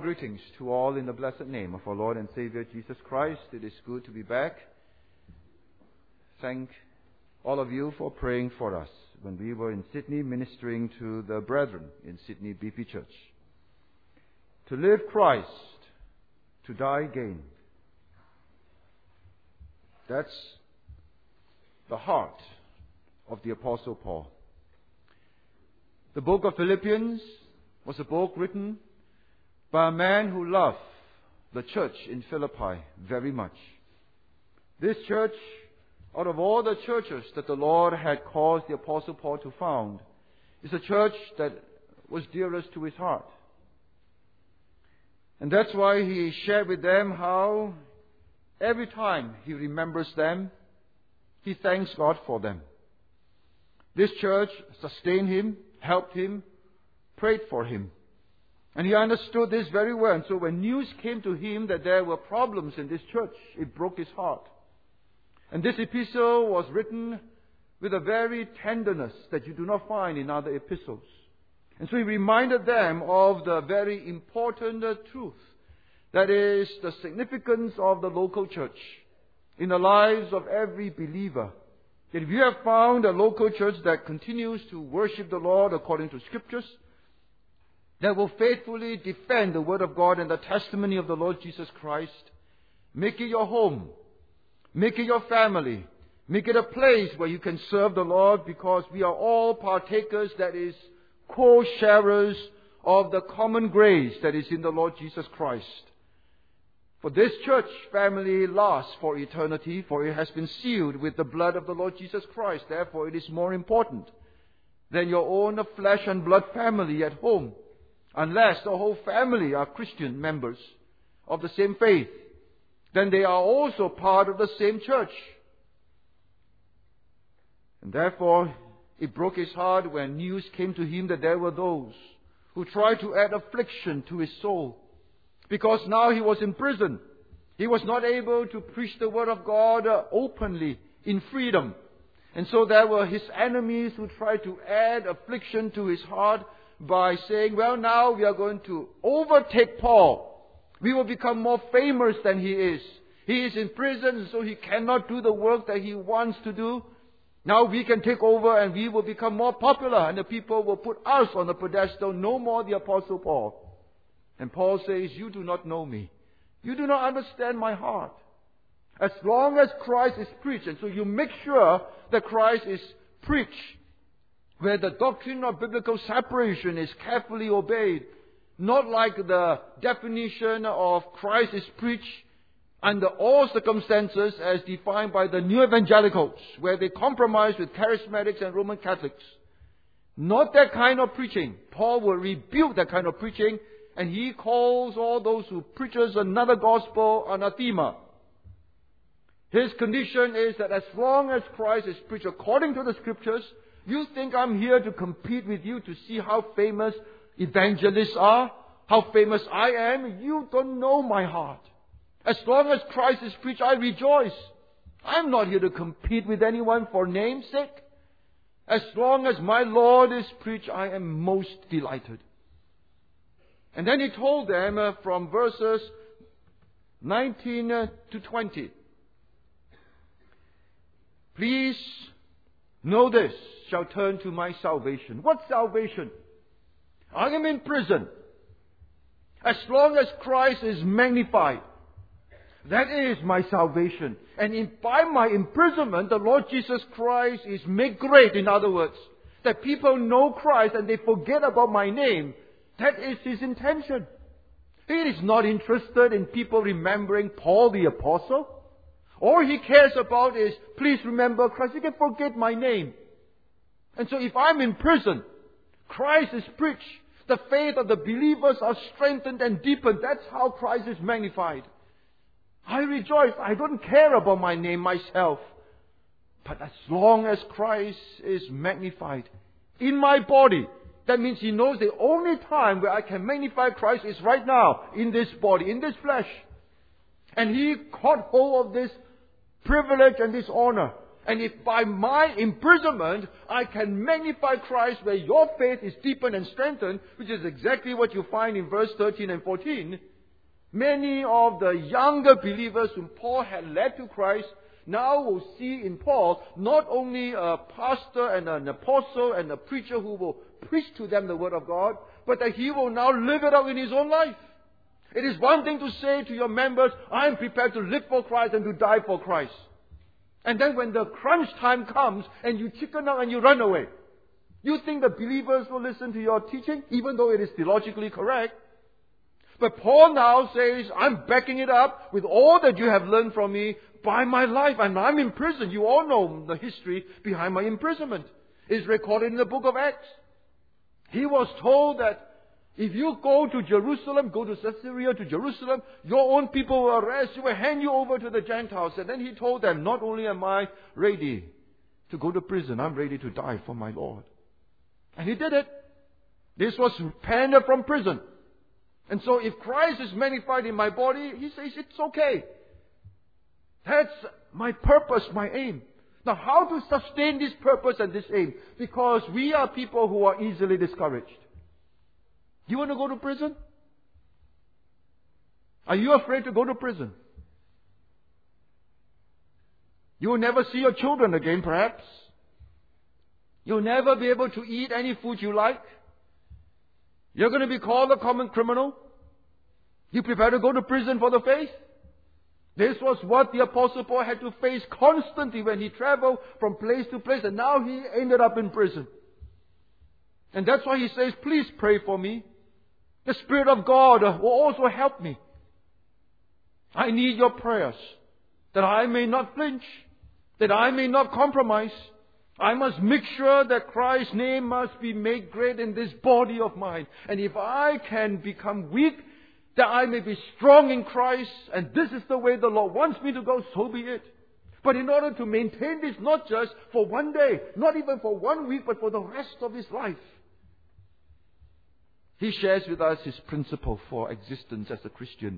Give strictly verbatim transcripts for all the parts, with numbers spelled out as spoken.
greetings to all in the blessed name of our Lord and Savior Jesus Christ. It is good to be back. Thank all of you for praying for us when we were in Sydney ministering to the brethren in Sydney B P Church. To live Christ, to die gain. That's the heart of the Apostle Paul. The book of Philippians was a book written by a man who loved the church in Philippi very much. This church, out of all the churches that the Lord had caused the Apostle Paul to found, is a church that was dearest to his heart. And that's why he shared with them how every time he remembers them, he thanks God for them. This church sustained him, helped him, prayed for him. And he understood this very well. And so when news came to him that there were problems in this church, it broke his heart. And this epistle was written with a very tenderness that you do not find in other epistles. And so he reminded them of the very important truth, that is the significance of the local church in the lives of every believer. That if you have found a local church that continues to worship the Lord according to Scriptures, that will faithfully defend the Word of God and the testimony of the Lord Jesus Christ, make it your home, make it your family, make it a place where you can serve the Lord, because we are all partakers, that is, co-sharers of the common grace that is in the Lord Jesus Christ. For this church family lasts for eternity, for it has been sealed with the blood of the Lord Jesus Christ. Therefore, it is more important than your own flesh and blood family at home, unless the whole family are Christian members of the same faith. Then they are also part of the same church. And therefore, it broke his heart when news came to him that there were those who tried to add affliction to his soul. Because now he was in prison. He was not able to preach the Word of God openly, in freedom. And so there were his enemies who tried to add affliction to his heart by saying, well, now we are going to overtake Paul. We will become more famous than he is. He is in prison, so he cannot do the work that he wants to do. Now we can take over and we will become more popular, and the people will put us on the pedestal, no more the Apostle Paul. And Paul says, you do not know me. You do not understand my heart. As long as Christ is preached, and so you make sure that Christ is preached, where the doctrine of biblical separation is carefully obeyed, not like the definition of Christ is preached under all circumstances as defined by the New Evangelicals, where they compromise with charismatics and Roman Catholics. Not that kind of preaching. Paul will rebuke that kind of preaching, and he calls all those who preaches another gospel anathema. His condition is that as long as Christ is preached according to the Scriptures, you think I'm here to compete with you to see how famous evangelists are, how famous I am. You don't know my heart. As long as Christ is preached, I rejoice. I'm not here to compete with anyone for name's sake. As long as my Lord is preached, I am most delighted. And then he told them uh, from verses nineteen uh, to twenty, please know this shall turn to my salvation. What salvation? I am in prison. As long as Christ is magnified, that is my salvation. And in, by my imprisonment, the Lord Jesus Christ is made great. In other words, that people know Christ and they forget about my name. That is his intention. He is not interested in people remembering Paul the Apostle. All he cares about is, please remember Christ. You can forget my name. And so if I'm in prison, Christ is preached. The faith of the believers are strengthened and deepened. That's how Christ is magnified. I rejoice. I don't care about my name myself. But as long as Christ is magnified in my body, that means he knows the only time where I can magnify Christ is right now, in this body, in this flesh. And he caught hold of this privilege and this honor. And if by my imprisonment I can magnify Christ where your faith is deepened and strengthened, which is exactly what you find in verse thirteen and fourteen, many of the younger believers whom Paul had led to Christ now will see in Paul not only a pastor and an apostle and a preacher who will preach to them the word of God, but that he will now live it out in his own life. It is one thing to say to your members, I am prepared to live for Christ and to die for Christ. And then when the crunch time comes and you chicken out and you run away, you think the believers will listen to your teaching, even though it is theologically correct? But Paul now says, I'm backing it up with all that you have learned from me by my life. And I'm in prison. You all know the history behind my imprisonment. It's recorded in the book of Acts. He was told that if you go to Jerusalem, go to Caesarea to Jerusalem, your own people will arrest you, will hand you over to the Gentiles. And then he told them, not only am I ready to go to prison, I'm ready to die for my Lord. And he did it. This was penned from prison. And so if Christ is magnified in my body, he says it's okay. That's my purpose, my aim. Now how to sustain this purpose and this aim? Because we are people who are easily discouraged. You want to go to prison? Are you afraid to go to prison? You will never see your children again, perhaps. You'll never be able to eat any food you like. You're going to be called a common criminal. You prepare to go to prison for the faith? This was what the Apostle Paul had to face constantly when he traveled from place to place, and now he ended up in prison. And that's why he says, please pray for me. The Spirit of God will also help me. I need your prayers, that I may not flinch, that I may not compromise. I must make sure that Christ's name must be made great in this body of mine. And if I can become weak, that I may be strong in Christ, and this is the way the Lord wants me to go, so be it. But in order to maintain this, not just for one day, not even for one week, but for the rest of his life, he shares with us his principle for existence as a Christian.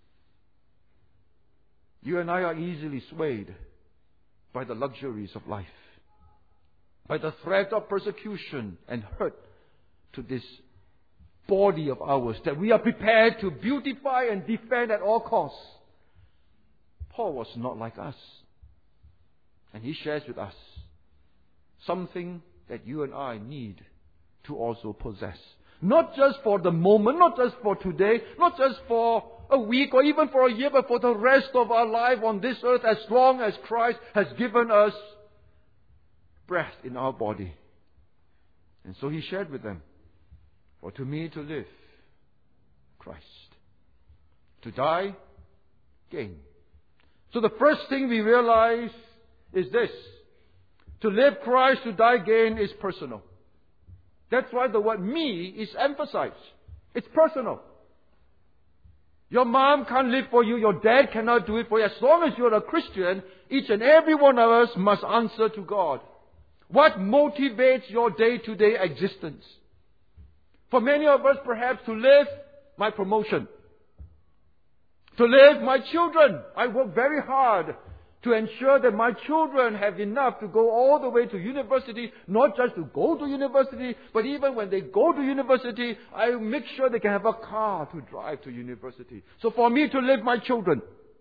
You and I are easily swayed by the luxuries of life, by the threat of persecution and hurt to this body of ours that we are prepared to beautify and defend at all costs. Paul was not like us. And he shares with us something that you and I need to also possess. Not just for the moment, not just for today, not just for a week or even for a year, but for the rest of our life on this earth, as long as Christ has given us breath in our body. And so he shared with them, for to me to live, Christ. To die, gain. So the first thing we realize is this. To live Christ, to die, gain is personal. That's why the word me is emphasized. It's personal. Your mom can't live for you. Your dad cannot do it for you. As long as you're a Christian, each and every one of us must answer to God. What motivates your day-to-day existence? For many of us, perhaps, to live my promotion. To live my children. I work very hard to ensure that my children have enough to go all the way to university, not just to go to university, but even when they go to university, I make sure they can have a car to drive to university. So for me to live my children.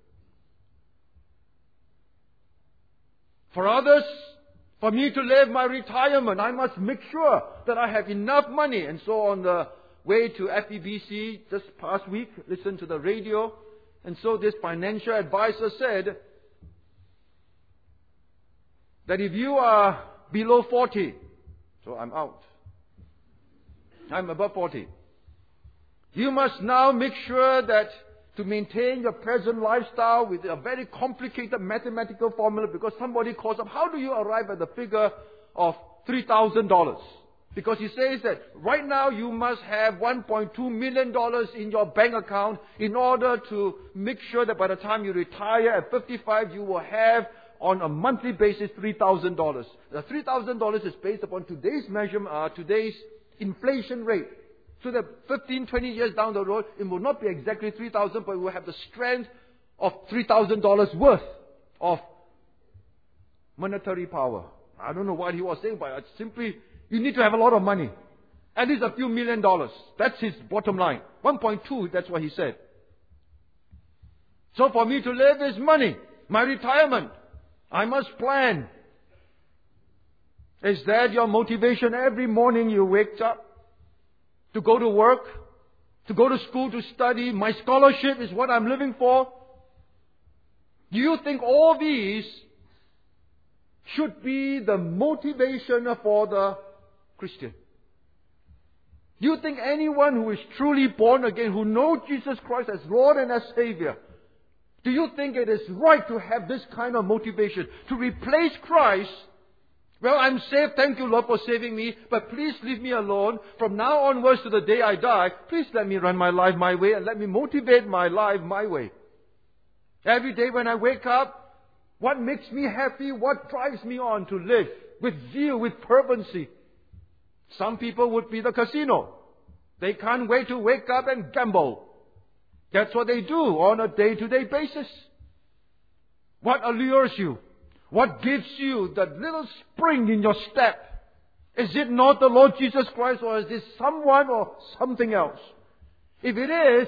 For others, for me to live my retirement, I must make sure that I have enough money. And so on the way to F E B C this past week, listened to the radio, and so this financial advisor said that if you are below forty, so I'm out, I'm above forty, you must now make sure that to maintain your present lifestyle with a very complicated mathematical formula, because somebody calls up, how do you arrive at the figure of three thousand dollars? Because he says that right now you must have one point two million dollars in your bank account in order to make sure that by the time you retire at fifty-five, you will have on a monthly basis three thousand dollars. The three thousand dollars is based upon today's measurement, uh, today's inflation rate. So that fifteen, twenty years down the road, it will not be exactly three thousand, but it will have the strength of three thousand dollars worth of monetary power. I don't know what he was saying, but it's simply, you need to have a lot of money. At least a few million dollars. That's his bottom line. one point two, that's what he said. So for me to live is money. My retirement. I must plan. Is that your motivation every morning you wake up? To go to work? To go to school to study? My scholarship is what I'm living for? Do you think all these should be the motivation for the Christian? Do you think anyone who is truly born again, who knows Jesus Christ as Lord and as Savior, do you think it is right to have this kind of motivation? To replace Christ? Well, I'm saved, thank you Lord for saving me, but please leave me alone. From now onwards to the day I die, please let me run my life my way and let me motivate my life my way. Every day when I wake up, what makes me happy? What drives me on to live with zeal, with fervency? Some people would be the casino. They can't wait to wake up and gamble. That's what they do on a day-to-day basis. What allures you? What gives you that little spring in your step? Is it not the Lord Jesus Christ, or is it someone or something else? If it is,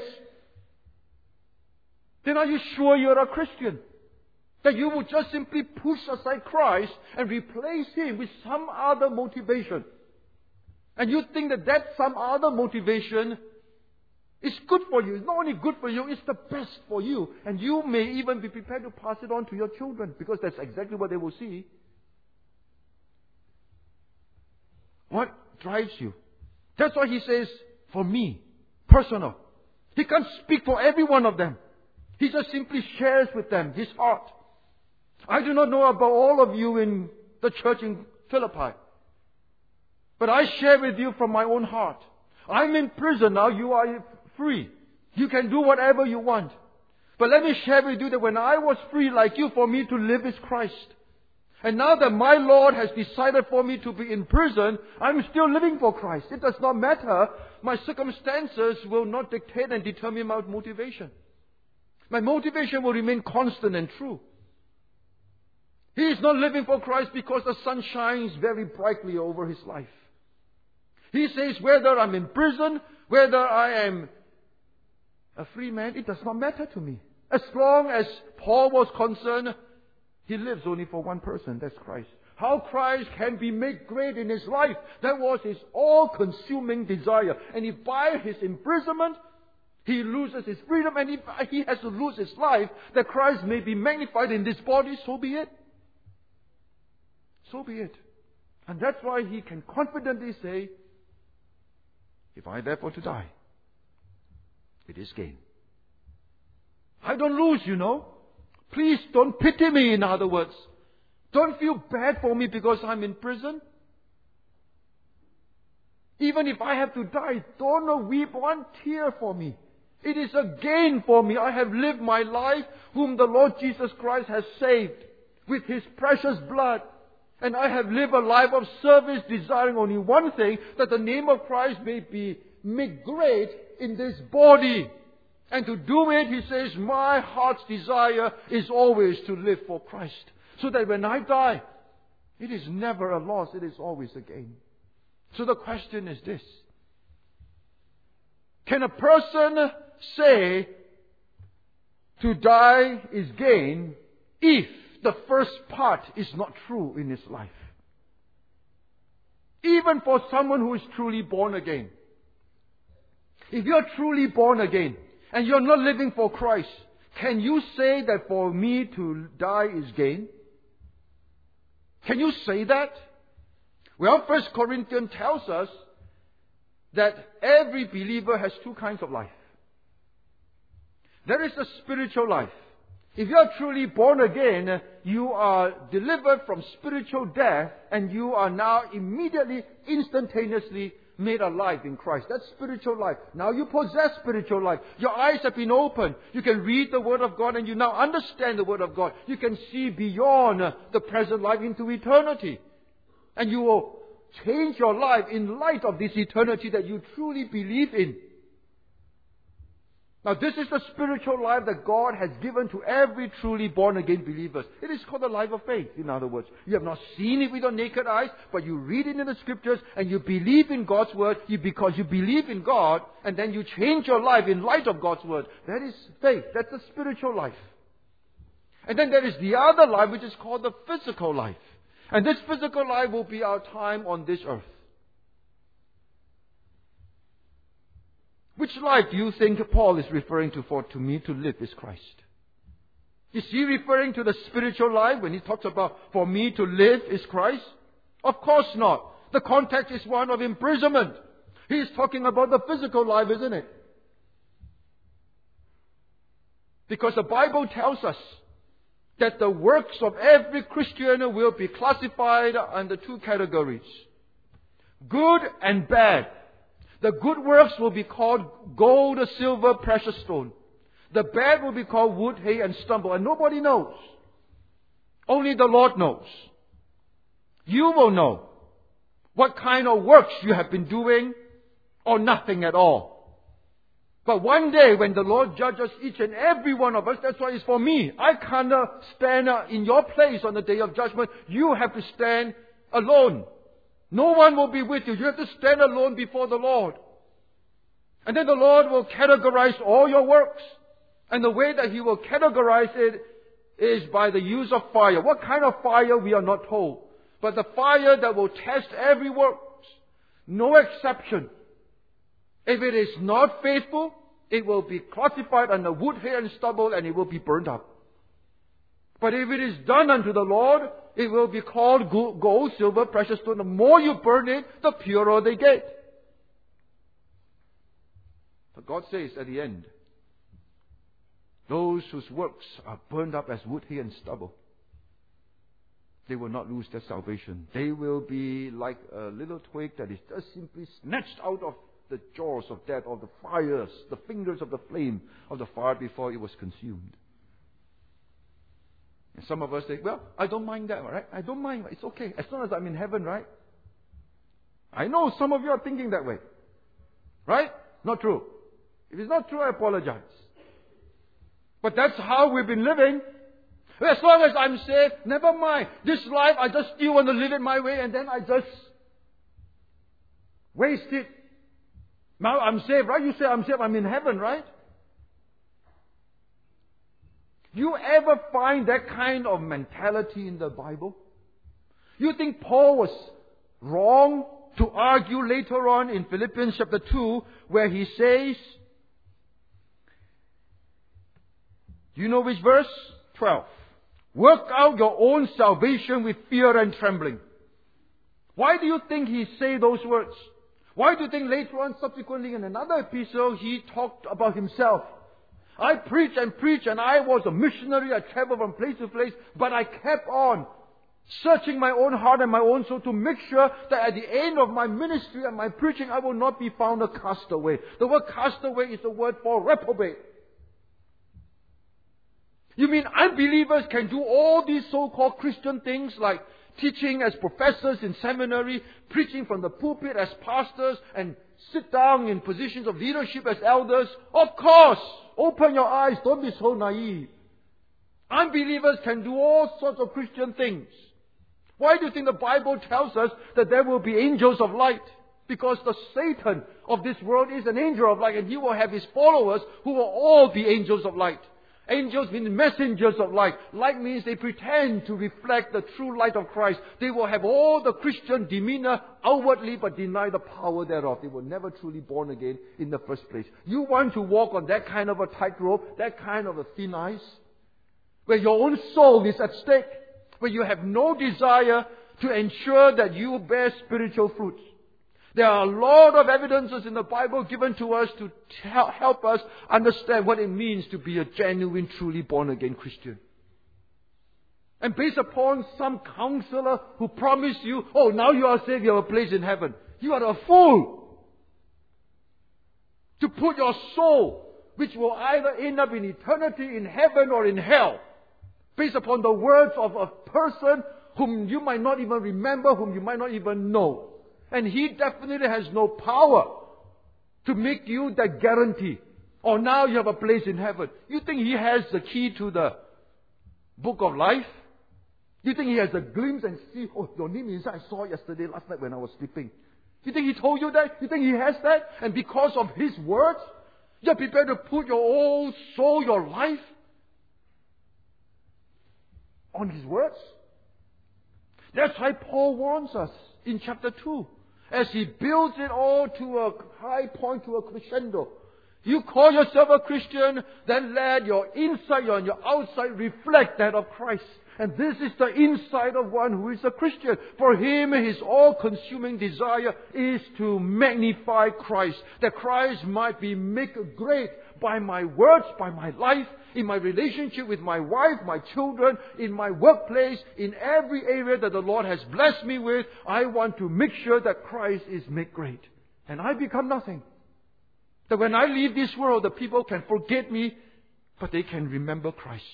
then are you sure you're a Christian? That you will just simply push aside Christ and replace Him with some other motivation. And you think that that some other motivation is good for you. It's not only good for you, it's the best for you. And you may even be prepared to pass it on to your children, because that's exactly what they will see. What drives you? That's why he says, for me, personal. He can't speak for every one of them. He just simply shares with them his heart. I do not know about all of you in the church in Philippi, but I share with you from my own heart. I'm in prison now, you are free. You can do whatever you want. But let me share with you that when I was free like you, for me to live is Christ. And now that my Lord has decided for me to be in prison, I'm still living for Christ. It does not matter. My circumstances will not dictate and determine my motivation. My motivation will remain constant and true. He is not living for Christ because the sun shines very brightly over his life. He says, whether I'm in prison, whether I am a free man, it does not matter to me. As long as Paul was concerned, he lives only for one person, that's Christ. How Christ can be made great in his life, that was his all-consuming desire. And if by his imprisonment, he loses his freedom, and if he has to lose his life, that Christ may be magnified in this body, so be it. So be it. And that's why he can confidently say, if I therefore to die, it is gain. I don't lose, you know. Please don't pity me, in other words. Don't feel bad for me because I'm in prison. Even if I have to die, don't weep one tear for me. It is a gain for me. I have lived my life whom the Lord Jesus Christ has saved with His precious blood. And I have lived a life of service, desiring only one thing, that the name of Christ may be made great in this body. And to do it, he says, my heart's desire is always to live for Christ. So that when I die, it is never a loss, it is always a gain. So the question is this. Can a person say to die is gain if the first part is not true in his life? Even for someone who is truly born again. If you're truly born again and you're not living for Christ, can you say that for me to die is gain? Can you say that? Well, First Corinthians tells us that every believer has two kinds of life. There is a spiritual life. If you are truly born again, you are delivered from spiritual death and you are now immediately, instantaneously made alive in Christ. That's spiritual life. Now you possess spiritual life. Your eyes have been opened. You can read the Word of God and you now understand the Word of God. You can see beyond the present life into eternity. And you will change your life in light of this eternity that you truly believe in. Now this is the spiritual life that God has given to every truly born again believers. It is called the life of faith, in other words. You have not seen it with your naked eyes, but you read it in the scriptures and you believe in God's word you, because you believe in God, and then you change your life in light of God's word. That is faith. That's the spiritual life. And then there is the other life which is called the physical life. And this physical life will be our time on this earth. Which life do you think Paul is referring to? For to me to live is Christ. Is he referring to the spiritual life when he talks about for me to live is Christ? Of course not. The context is one of imprisonment. He is talking about the physical life, isn't it? Because the Bible tells us that the works of every Christian will be classified under two categories. Good and bad. The good works will be called gold, silver, precious stone. The bad will be called wood, hay, and stubble. And nobody knows. Only the Lord knows. You will know what kind of works you have been doing or nothing at all. But one day when the Lord judges each and every one of us, that's why it's for me. I can't stand in your place on the day of judgment. You have to stand alone. No one will be with you. You have to stand alone before the Lord. And then the Lord will categorize all your works. And the way that He will categorize it is by the use of fire. What kind of fire we are not told. But the fire that will test every work. No exception. If it is not faithful, it will be classified under wood, hay, and stubble, and it will be burned up. But if it is done unto the Lord, it will be called gold, silver, precious stone. The more you burn it, the purer they get. But God says at the end, those whose works are burned up as wood, hay, and stubble, they will not lose their salvation. They will be like a little twig that is just simply snatched out of the jaws of death, of the fires, the fingers of the flame of the fire before it was consumed. And some of us say, well, I don't mind that, right? I don't mind. It's okay. As long as I'm in heaven, right? I know some of you are thinking that way. Right? Not true. If it's not true, I apologize. But that's how we've been living. As long as I'm saved, never mind. This life, I just still want to live it my way, and then I just waste it. Now I'm saved, right? You say I'm saved, I'm in heaven, right? You ever find that kind of mentality in the Bible? You think Paul was wrong to argue later on in Philippians chapter two, where he says, you know which verse? twelve. Work out your own salvation with fear and trembling. Why do you think he said those words? Why do you think later on, subsequently in another epistle, he talked about himself? I preached and preached and I was a missionary. I traveled from place to place, but I kept on searching my own heart and my own soul to make sure that at the end of my ministry and my preaching, I will not be found a castaway. The word castaway is the word for reprobate. You mean unbelievers can do all these so-called Christian things like teaching as professors in seminary, preaching from the pulpit as pastors, and sit down in positions of leadership as elders? Of course! Open your eyes, don't be so naive. Unbelievers can do all sorts of Christian things. Why do you think the Bible tells us that there will be angels of light? Because the Satan of this world is an angel of light, and he will have his followers who will all be angels of light. Angels mean messengers of light. Light means they pretend to reflect the true light of Christ. They will have all the Christian demeanor outwardly but deny the power thereof. They were never truly born again in the first place. You want to walk on that kind of a tightrope, that kind of a thin ice, where your own soul is at stake, where you have no desire to ensure that you bear spiritual fruits. There are a lot of evidences in the Bible given to us to tell, help us understand what it means to be a genuine, truly born-again Christian. And based upon some counselor who promised you, oh, now you are saved, you have a place in heaven. You are a fool to put your soul, which will either end up in eternity in heaven or in hell, based upon the words of a person whom you might not even remember, whom you might not even know. And he definitely has no power to make you that guarantee. Or now you have a place in heaven. You think He has the key to the book of life? You think He has a glimpse and see, oh, your name is inside. I saw it yesterday, last night when I was sleeping. You think He told you that? You think He has that? And because of His words, you're prepared to put your whole soul, your life on His words? That's why Paul warns us in chapter two. As he builds it all to a high point, to a crescendo. You call yourself a Christian, then let your inside and your outside reflect that of Christ. And this is the inside of one who is a Christian. For him, his all-consuming desire is to magnify Christ. That Christ might be made great by my words, by my life, in my relationship with my wife, my children, in my workplace, in every area that the Lord has blessed me with. I want to make sure that Christ is made great. And I become nothing. That when I leave this world, the people can forget me, but they can remember Christ.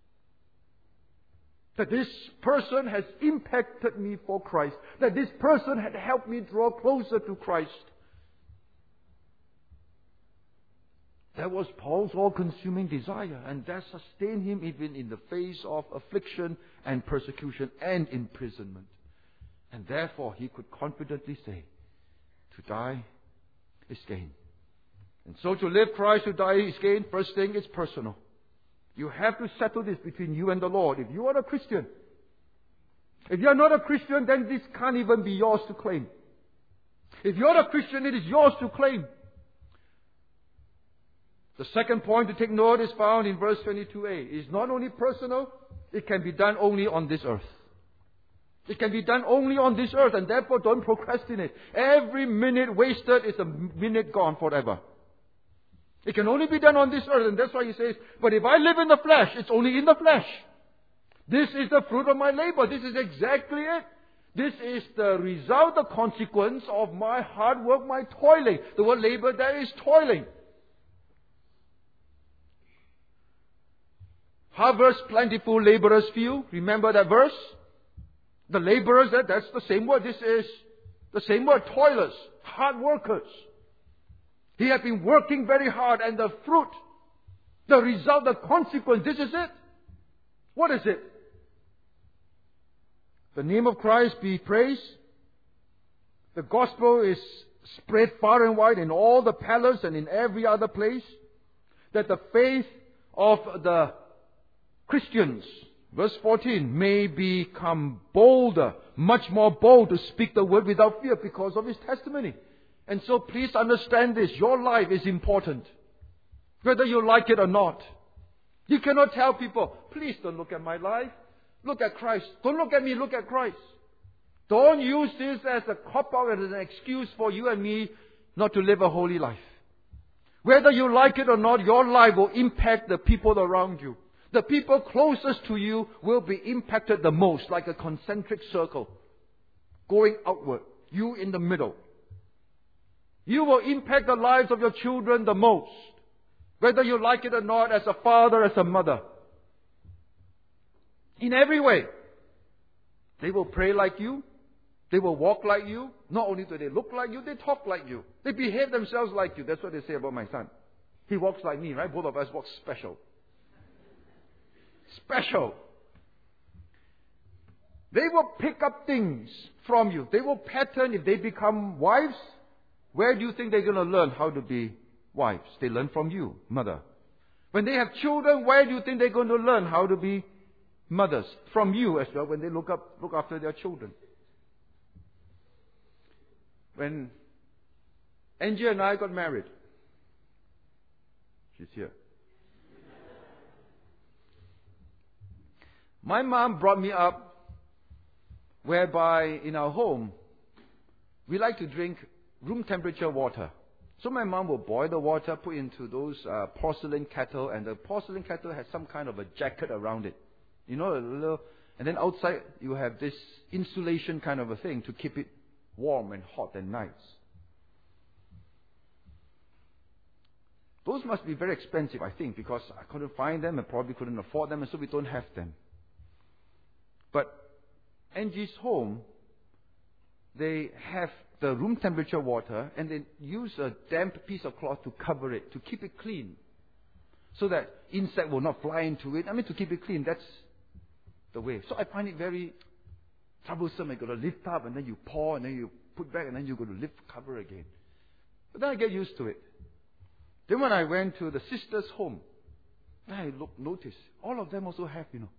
That this person has impacted me for Christ. That this person had helped me draw closer to Christ. That was Paul's all-consuming desire. And that sustained him even in the face of affliction and persecution and imprisonment. And therefore he could confidently say, to die is gain. And so to live Christ, to die is gain. First thing is personal. You have to settle this between you and the Lord. If you are a Christian, if you are not a Christian, then this can't even be yours to claim. If you are a Christian, it is yours to claim. The second point to take note is found in verse twenty-two a. It is not only personal, it can be done only on this earth. It can be done only on this earth, and therefore don't procrastinate. Every minute wasted is a minute gone forever. It can only be done on this earth, and that's why he says, but if I live in the flesh, it's only in the flesh. This is the fruit of my labor. This is exactly it. This is the result, the consequence of my hard work, my toiling. The word labor there is toiling. Harvest plentiful, laborers few. Remember that verse? The laborers, that, that's the same word. This is the same word, toilers, hard workers. He had been working very hard, and the fruit, the result, the consequence, this is it. What is it? The name of Christ be praised. The gospel is spread far and wide in all the palace and in every other place. That the faith of the Christians, verse fourteen, may become bolder, much more bold to speak the word without fear because of his testimony. And so please understand this. Your life is important. Whether you like it or not. You cannot tell people, please don't look at my life. Look at Christ. Don't look at me, look at Christ. Don't use this as a cop-out, as an excuse for you and me not to live a holy life. Whether you like it or not, your life will impact the people around you. The people closest to you will be impacted the most, like a concentric circle, going outward. You in the middle. You will impact the lives of your children the most, whether you like it or not, as a father, as a mother. In every way. They will pray like you. They will walk like you. Not only do they look like you, they talk like you. They behave themselves like you. That's what they say about my son. He walks like me, right? Both of us walk special. Special. They will pick up things from you. They will pattern. If they become wives, where do you think they're going to learn how to be wives? They learn from you, mother. When they have children, where do you think they're going to learn how to be mothers? From you as well, when they look up, look after their children. When Angie and I got married, she's here. My mom brought me up whereby in our home, we like to drink room temperature water. So my mom will boil the water, put into those uh, porcelain kettle, and the porcelain kettle has some kind of a jacket around it. You know, a little, and then outside you have this insulation kind of a thing to keep it warm and hot and nice. Those must be very expensive, I think, because I couldn't find them and probably couldn't afford them, and so we don't have them. But Angie's home, they have the room temperature water, and they use a damp piece of cloth to cover it, to keep it clean so that insect will not fly into it. I mean, to keep it clean, that's the way. So I find it very troublesome. You got to lift up and then you pour and then you put back and then you got to lift cover again. But then I get used to it. Then when I went to the sister's home, I look, noticed all of them also have, you know.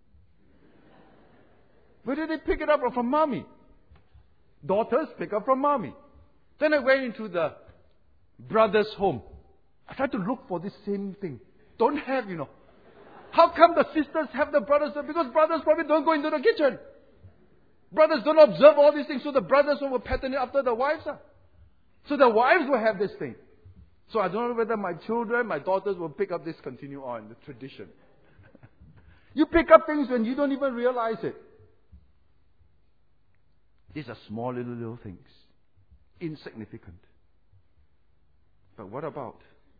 Where did they pick it up from? Mommy. Daughters pick up from mommy. Then I went into the brother's home. I tried to look for this same thing. Don't have, you know. How come the sisters have the brothers? Because brothers probably don't go into the kitchen. Brothers don't observe all these things, so the brothers will pattern it after the wives are. So the wives will have this thing. So I don't know whether my children, my daughters will pick up this, continue on, the tradition. You pick up things when you don't even realize it. These are small little, little things. Insignificant. But what about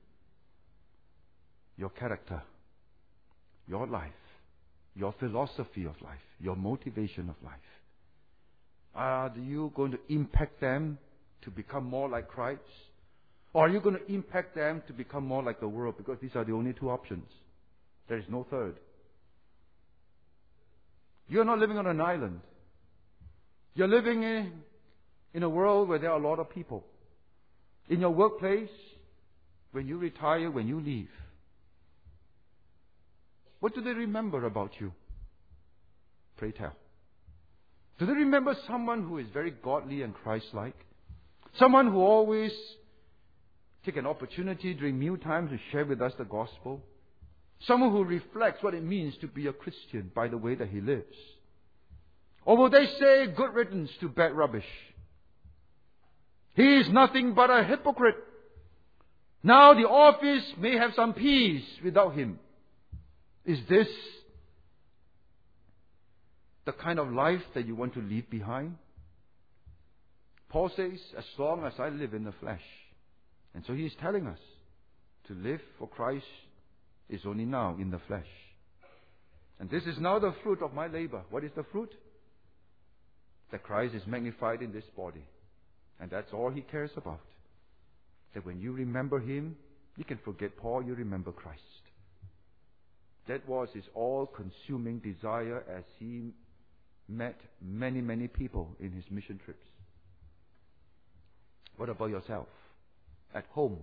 your character, your life, your philosophy of life, your motivation of life? Are you going to impact them to become more like Christ? Or are you going to impact them to become more like the world? Because these are the only two options. There is no third. You are not living on an island. You're living in, in a world where there are a lot of people. In your workplace, when you retire, when you leave, what do they remember about you? Pray tell. Do they remember someone who is very godly and Christ-like? Someone who always take an opportunity during meal times to share with us the gospel? Someone who reflects what it means to be a Christian by the way that he lives? Or will they say good riddance to bad rubbish? He is nothing but a hypocrite. Now the office may have some peace without him. Is this the kind of life that you want to leave behind? Paul says, as long as I live in the flesh. And so he is telling us to live for Christ is only now in the flesh. And this is now the fruit of my labor. What is the fruit? That Christ is magnified in this body. And that's all he cares about. That when you remember him, you can forget Paul, you remember Christ. That was his all-consuming desire as he met many, many people in his mission trips. What about yourself? At home.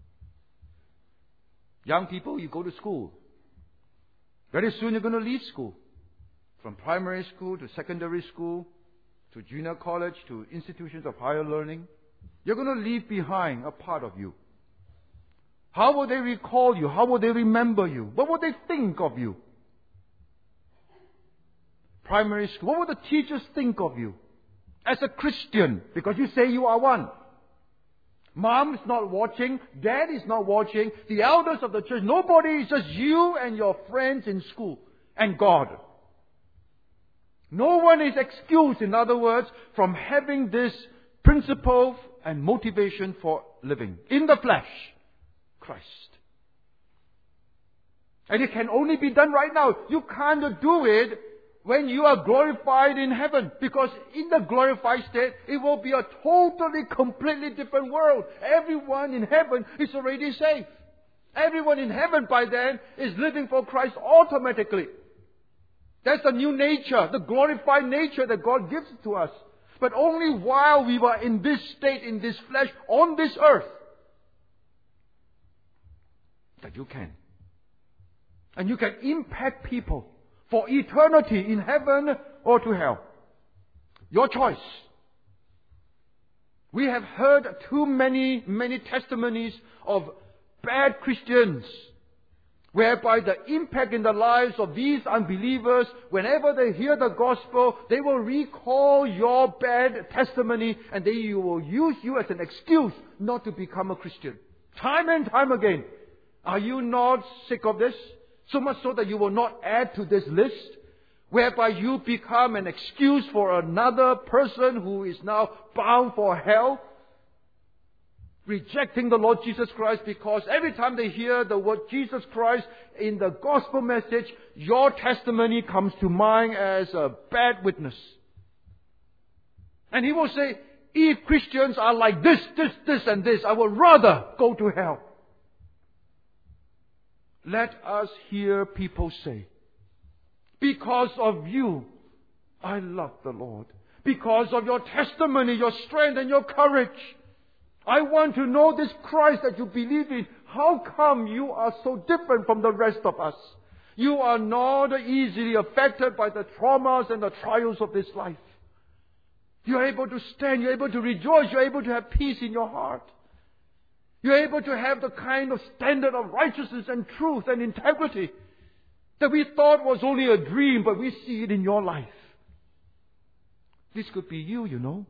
Young people, you go to school. Very soon you're going to leave school. From primary school to secondary school, to junior college, to institutions of higher learning. You're going to leave behind a part of you. How will they recall you? How will they remember you? What will they think of you? Primary school, what will the teachers think of you? As a Christian, because you say you are one. Mom is not watching. Dad is not watching. The elders of the church. Nobody. It's just you and your friends in school. And God. No one is excused, in other words, from having this principle and motivation for living. In the flesh. Christ. And it can only be done right now. You can't do it when you are glorified in heaven. Because in the glorified state, it will be a totally, completely different world. Everyone in heaven is already saved. Everyone in heaven by then is living for Christ automatically. That's the new nature, the glorified nature that God gives to us. But only while we were in this state, in this flesh, on this earth, that you can. And you can impact people for eternity in heaven or to hell. Your choice. We have heard too many, many testimonies of bad Christians, whereby the impact in the lives of these unbelievers, whenever they hear the gospel, they will recall your bad testimony and they will use you as an excuse not to become a Christian. Time and time again. Are you not sick of this? So much so that you will not add to this list, whereby you become an excuse for another person who is now bound for hell, rejecting the Lord Jesus Christ, because every time they hear the word Jesus Christ in the gospel message, your testimony comes to mind as a bad witness. And he will say, if Christians are like this, this, this and this, I would rather go to hell. let us hear people say, because of you, I love the Lord. Because of your testimony, your strength, and your courage, I want to know this Christ that you believe in. How come you are so different from the rest of us? You are not easily affected by the traumas and the trials of this life. You're able to stand, you're able to rejoice, you're able to have peace in your heart. You're able to have the kind of standard of righteousness and truth and integrity that we thought was only a dream, but we see it in your life. This could be you, you know.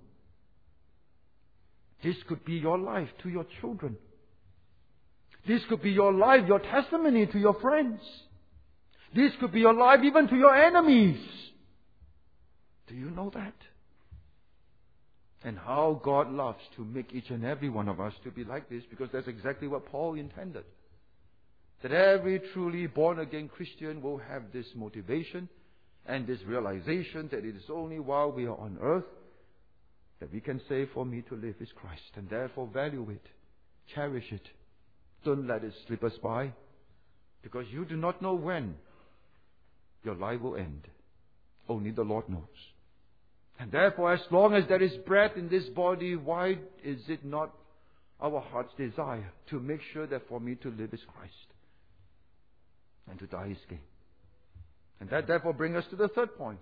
This could be your life to your children. This could be your life, your testimony to your friends. This could be your life even to your enemies. Do you know that? And how God loves to make each and every one of us to be like this, because that's exactly what Paul intended. That every truly born-again Christian will have this motivation and this realization that it is only while we are on earth that we can say, for me to live is Christ, and therefore value it, cherish it. Don't let it slip us by, because you do not know when your life will end. Only the Lord knows. And therefore, as long as there is breath in this body, why is it not our heart's desire to make sure that for me to live is Christ and to die is gain? And that therefore brings us to the third point.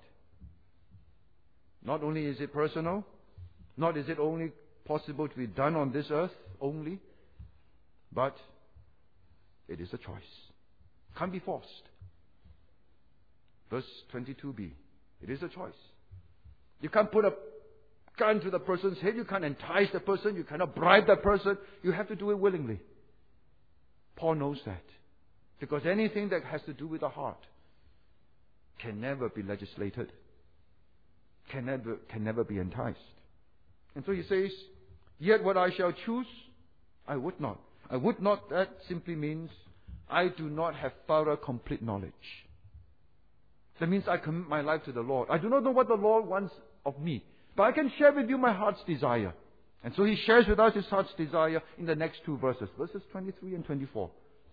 Not only is it personal, not is it only possible to be done on this earth only, but it is a choice. Can't be forced. Verse twenty-two b. It is a choice. You can't put a gun to the person's head. You can't entice the person. You cannot bribe the person. You have to do it willingly. Paul knows that. Because anything that has to do with the heart can never be legislated. Can never, can never be enticed. And so he says, yet what I shall choose, I would not. I would not, that simply means I do not have thorough, complete knowledge. That means I commit my life to the Lord. I do not know what the Lord wants of me, but I can share with you my heart's desire. And so he shares with us his heart's desire in the next two verses, verses twenty-three and twenty-four.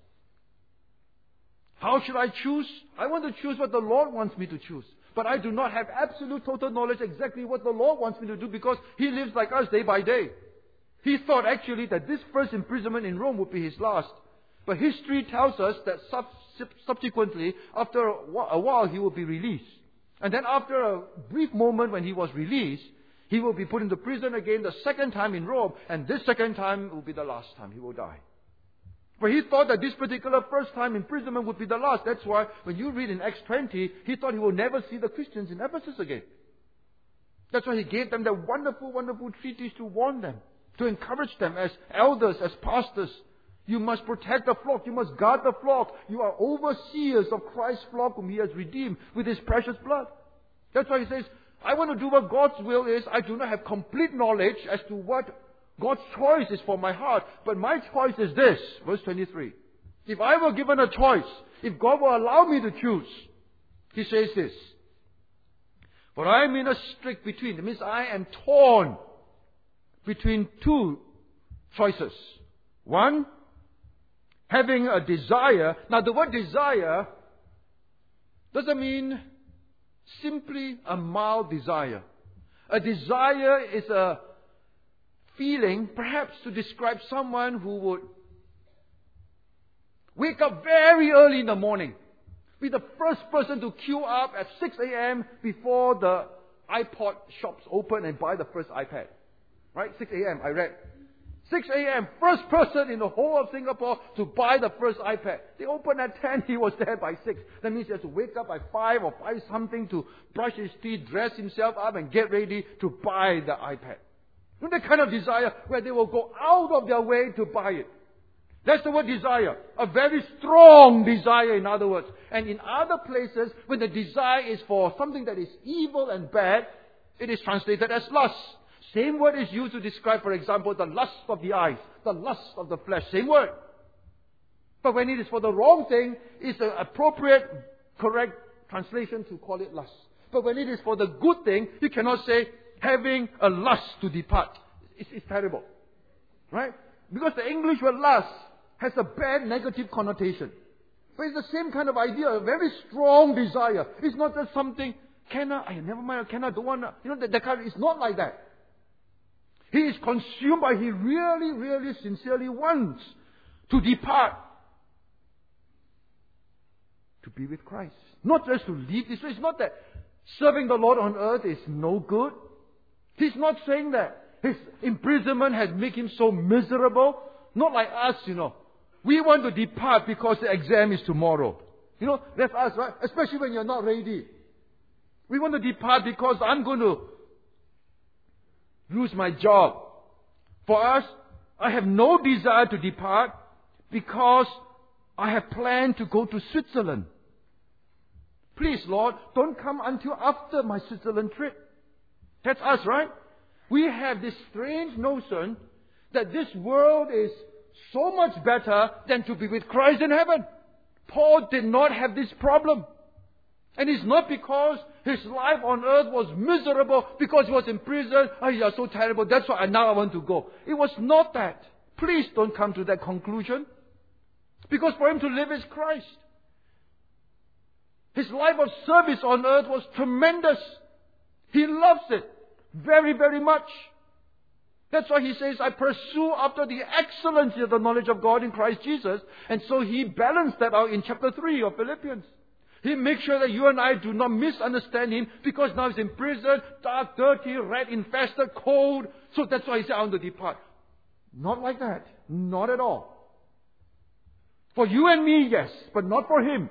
How should I choose? I want to choose what the Lord wants me to choose. But I do not have absolute total knowledge exactly what the Lord wants me to do, because he lives like us day by day. He thought actually that this first imprisonment in Rome would be his last. But history tells us that sub- subsequently, after a while, he will be released. And then after a brief moment when he was released, he will be put into prison again the second time in Rome. And this second time will be the last time he will die. But he thought that this particular first time imprisonment would be the last. That's why when you read in Acts twenty, he thought he will never see the Christians in Ephesus again. That's why he gave them that wonderful, wonderful treatise to warn them, to encourage them as elders, as pastors. You must protect the flock. You must guard the flock. You are overseers of Christ's flock whom he has redeemed with his precious blood. That's why he says, I want to do what God's will is. I do not have complete knowledge as to what God's choice is for my heart. But my choice is this. Verse twenty-three. If I were given a choice, if God will allow me to choose, he says this. For I am in a strict between. That means I am torn between two choices. One, having a desire. Now the word desire doesn't mean simply a mild desire. A desire is a feeling, perhaps to describe someone who would wake up very early in the morning, be the first person to queue up at six a.m. before the iPod shops open and buy the first iPad. Right? six a.m. I read. six a.m. First person in the whole of Singapore to buy the first iPad. They opened at ten. He was there by six. That means he has to wake up by five or five something to brush his teeth, dress himself up and get ready to buy the iPad. You know, that kind of desire where they will go out of their way to buy it. That's the word desire. A very strong desire, in other words. And in other places, when the desire is for something that is evil and bad, it is translated as lust. Same word is used to describe, for example, the lust of the eyes, the lust of the flesh. Same word. But when it is for the wrong thing, it's an appropriate, correct translation to call it lust. But when it is for the good thing, you cannot say, having a lust to depart. It's, it's terrible. Right? Because the English word lust has a bad negative connotation. But it's the same kind of idea, a very strong desire. It's not just something, can I, I never mind, can I, don't want to, you know, that, that kind of, it's not like that. He is consumed by, he really, really, sincerely wants to depart. To be with Christ. Not just to leave this place. It's not that serving the Lord on earth is no good. He's not saying that. His imprisonment has made him so miserable. Not like us, you know. We want to depart because the exam is tomorrow. You know, that's us, right? Especially when you're not ready. We want to depart because I'm going to lose my job. For us, I have no desire to depart because I have planned to go to Switzerland. Please, Lord, don't come until after my Switzerland trip. That's us, right? We have this strange notion that this world is so much better than to be with Christ in heaven. Paul did not have this problem. And it's not because his life on earth was miserable, because he was in prison. Oh, you are so terrible. That's why now I want to go. It was not that. Please don't come to that conclusion. Because for him to live is Christ. His life of service on earth was tremendous. He loves it very, very much. That's why he says, I pursue after the excellency of the knowledge of God in Christ Jesus. And so he balanced that out in chapter three of Philippians. He makes sure that you and I do not misunderstand him, because now he's in prison, dark, dirty, rat infested, cold. So that's why he said, I want to depart. Not like that. Not at all. For you and me, yes, but not for him.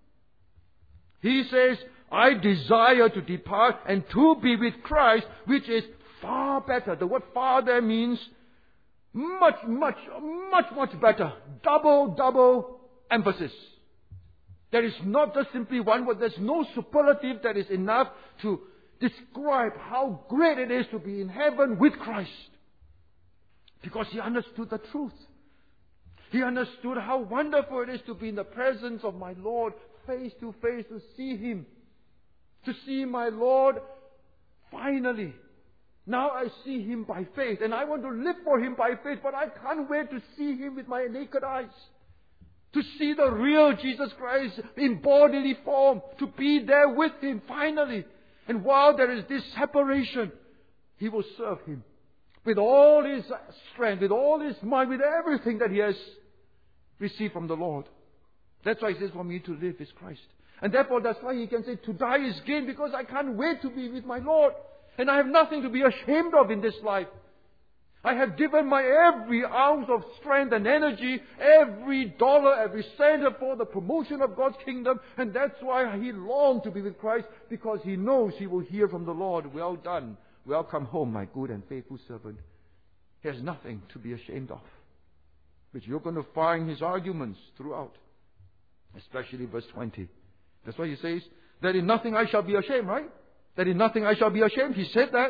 He says, I desire to depart and to be with Christ, which is far better. The word far there means much, much, much, much better. Double, double emphasis. There is not just simply one word. There's no superlative that is enough to describe how great it is to be in heaven with Christ. Because he understood the truth. He understood how wonderful it is to be in the presence of my Lord, face to face, to see him. To see my Lord finally. Now I see him by faith, and I want to live for him by faith, but I can't wait to see him with my naked eyes. To see the real Jesus Christ in bodily form. To be there with him finally. And while there is this separation, he will serve him with all his strength, with all his mind, with everything that he has received from the Lord. That's why he says, for me to live is Christ. And therefore, that's why he can say, to die is gain, because I can't wait to be with my Lord. And I have nothing to be ashamed of in this life. I have given my every ounce of strength and energy, every dollar, every cent for the promotion of God's kingdom. And that's why he longed to be with Christ, because he knows he will hear from the Lord, well done, welcome home, my good and faithful servant. He has nothing to be ashamed of, which you're going to find his arguments throughout, especially verse twenty. That's why he says, that in nothing I shall be ashamed, right? That in nothing I shall be ashamed. He said that.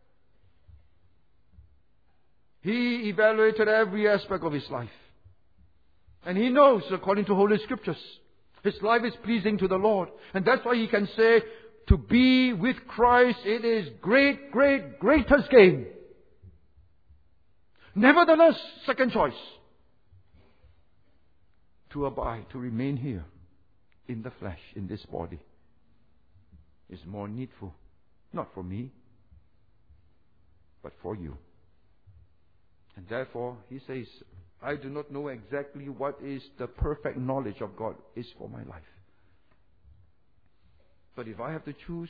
He evaluated every aspect of his life. And he knows, according to Holy Scriptures, his life is pleasing to the Lord. And that's why he can say, to be with Christ, it is great, great, greatest gain. Nevertheless, second choice, to abide, to remain here in the flesh, in this body, is more needful. Not for me, but for you. And therefore, he says, I do not know exactly what is the perfect knowledge of God is for my life. But if I have to choose,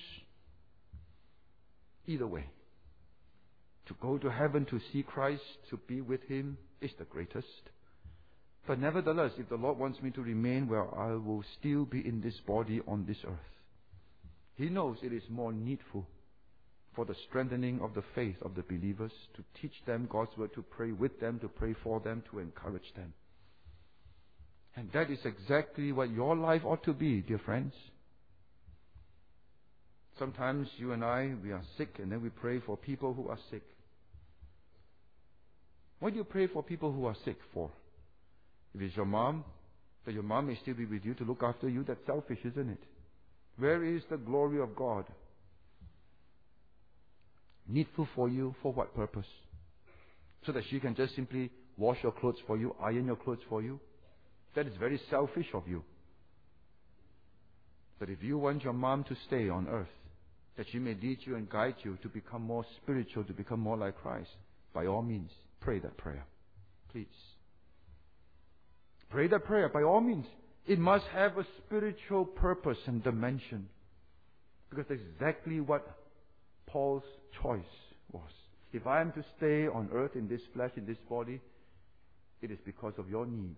either way, to go to heaven to see Christ, to be with him, is the greatest. But nevertheless, if the Lord wants me to remain where I will still be in this body on this earth, he knows it is more needful for the strengthening of the faith of the believers, to teach them God's word, to pray with them, to pray for them, to encourage them. And that is exactly what your life ought to be, dear friends. Sometimes you and I, we are sick, and then we pray for people who are sick. What do you pray for people who are sick for? If it's your mom, that your mom may still be with you to look after you, that's selfish, isn't it? Where is the glory of God? Needful for you, for what purpose? So that she can just simply wash your clothes for you, iron your clothes for you? That is very selfish of you. But if you want your mom to stay on earth, that she may lead you and guide you to become more spiritual, to become more like Christ, by all means, pray that prayer. Please. Pray that prayer, by all means. It must have a spiritual purpose and dimension. Because that's exactly what Paul's choice was. If I am to stay on earth in this flesh, in this body, it is because of your needs.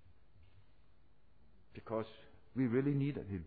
Because we really needed him.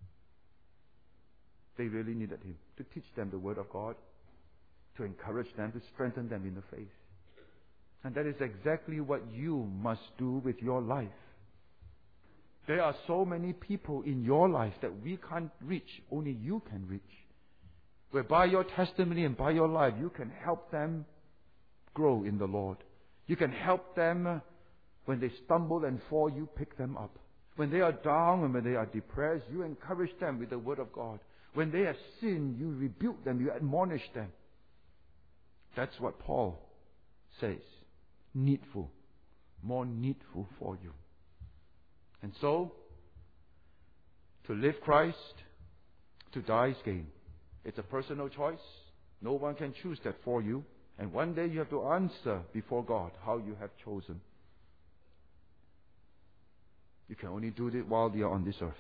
They really needed him to teach them the Word of God, to encourage them, to strengthen them in the faith. And that is exactly what you must do with your life. There are so many people in your life that we can't reach, only you can reach. Where by your testimony and by your life, you can help them grow in the Lord. You can help them when they stumble and fall, you pick them up. When they are down and when they are depressed, you encourage them with the Word of God. When they have sinned, you rebuke them, you admonish them. That's what Paul says. Needful. More needful for you. And so, to live Christ, to die is gain. It's a personal choice. No one can choose that for you. And one day you have to answer before God how you have chosen. You can only do it while you are on this earth.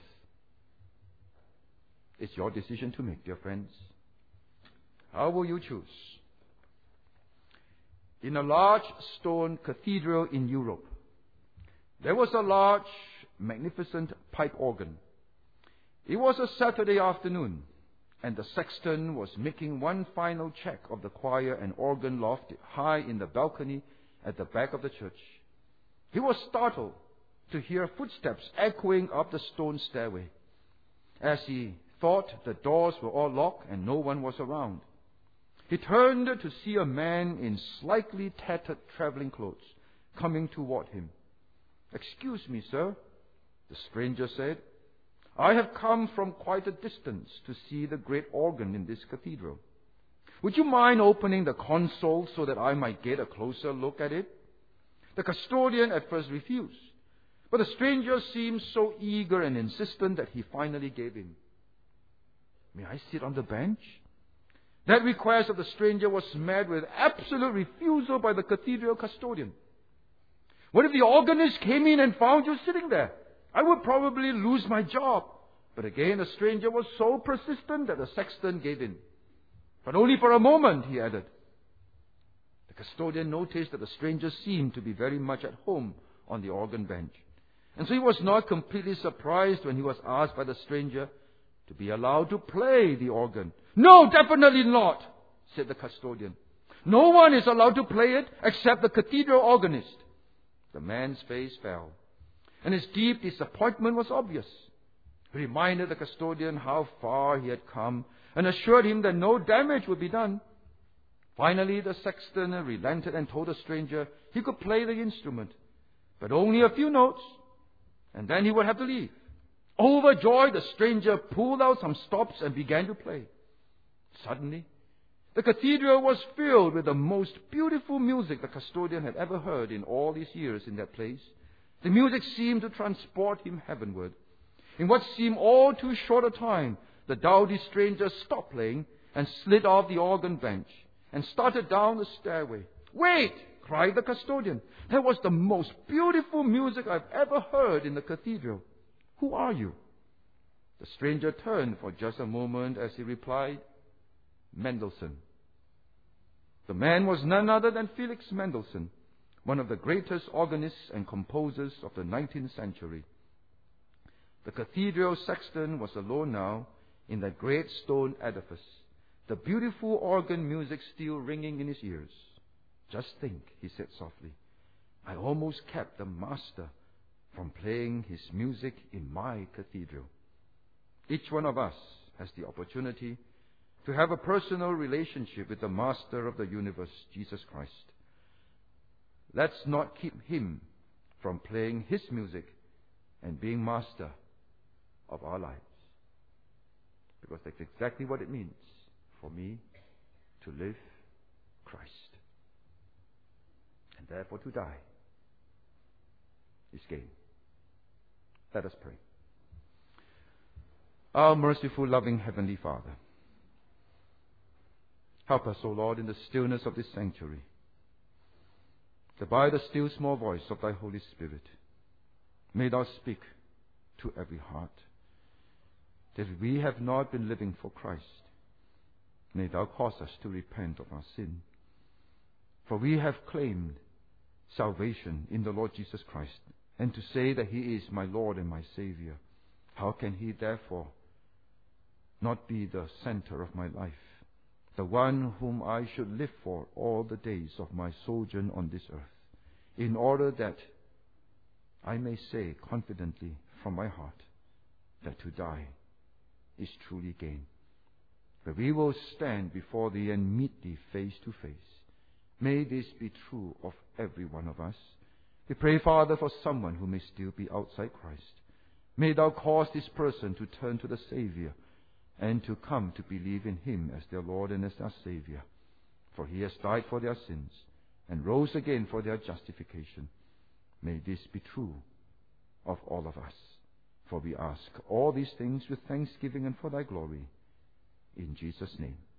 It's your decision to make, dear friends. How will you choose? In a large stone cathedral in Europe, there was a large, magnificent pipe organ. It was a Saturday afternoon, and the sexton was making one final check of the choir and organ loft high in the balcony at the back of the church. He was startled to hear footsteps echoing up the stone stairway. As he thought the doors were all locked and no one was around, he turned to see a man in slightly tattered traveling clothes coming toward him. "Excuse me, sir," the stranger said. "I have come from quite a distance to see the great organ in this cathedral. Would you mind opening the console so that I might get a closer look at it?" The custodian at first refused, but the stranger seemed so eager and insistent that he finally gave in. "May I sit on the bench?" That request of the stranger was met with absolute refusal by the cathedral custodian. "What if the organist came in and found you sitting there? I would probably lose my job." But again, the stranger was so persistent that the sexton gave in. "But only for a moment," he added. The custodian noticed that the stranger seemed to be very much at home on the organ bench. And so he was not completely surprised when he was asked by the stranger to be allowed to play the organ. "No, definitely not," said the custodian. "No one is allowed to play it except the cathedral organist." The man's face fell, and his deep disappointment was obvious. He reminded the custodian how far he had come and assured him that no damage would be done. Finally, the sexton relented and told the stranger he could play the instrument, but only a few notes, and then he would have to leave. Overjoyed, the stranger pulled out some stops and began to play. Suddenly, the cathedral was filled with the most beautiful music the custodian had ever heard in all these years in that place. The music seemed to transport him heavenward. In what seemed all too short a time, the dowdy stranger stopped playing and slid off the organ bench and started down the stairway. "Wait!" cried the custodian. "That was the most beautiful music I've ever heard in the cathedral. Who are you?" The stranger turned for just a moment as he replied, "Mendelssohn." The man was none other than Felix Mendelssohn, one of the greatest organists and composers of the nineteenth century. The cathedral sexton was alone now in that great stone edifice, the beautiful organ music still ringing in his ears. "Just think," he said softly, "I almost kept the master from playing his music in my cathedral." Each one of us has the opportunity to have a personal relationship with the Master of the universe, Jesus Christ. Let's not keep him from playing his music and being master of our lives. Because that's exactly what it means for me to live Christ. And therefore to die is gain. Let us pray. Our merciful, loving Heavenly Father, help us, O Lord, in the stillness of this sanctuary, that by the still small voice of Thy Holy Spirit, may Thou speak to every heart, that we have not been living for Christ. May Thou cause us to repent of our sin. For we have claimed salvation in the Lord Jesus Christ, and to say that He is my Lord and my Savior. How can He therefore not be the center of my life, the one whom I should live for all the days of my sojourn on this earth, in order that I may say confidently from my heart that to die is truly gain. But we will stand before Thee and meet Thee face to face. May this be true of every one of us. We pray, Father, for someone who may still be outside Christ. May Thou cause this person to turn to the Savior and to come to believe in Him as their Lord and as their Savior. For He has died for their sins and rose again for their justification. May this be true of all of us. For we ask all these things with thanksgiving and for Thy glory. In Jesus' name.